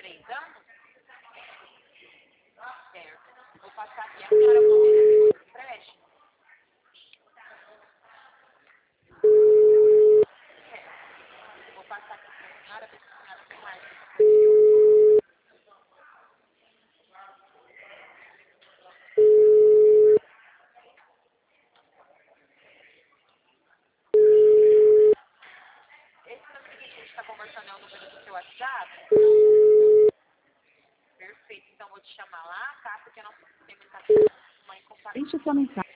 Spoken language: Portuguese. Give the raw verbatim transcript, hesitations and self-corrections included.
três anos? Certo. Vou passar aqui. A senhora pode do creche? Certo. Vou passar aqui para a senhora, ver se a senhora tem mais. Esse número que a gente está conversando é o número do seu WhatsApp? Perfeito. Então, vou te chamar lá, tá? Porque nós temos uma incompatibilidade. Deixe sua mensagem.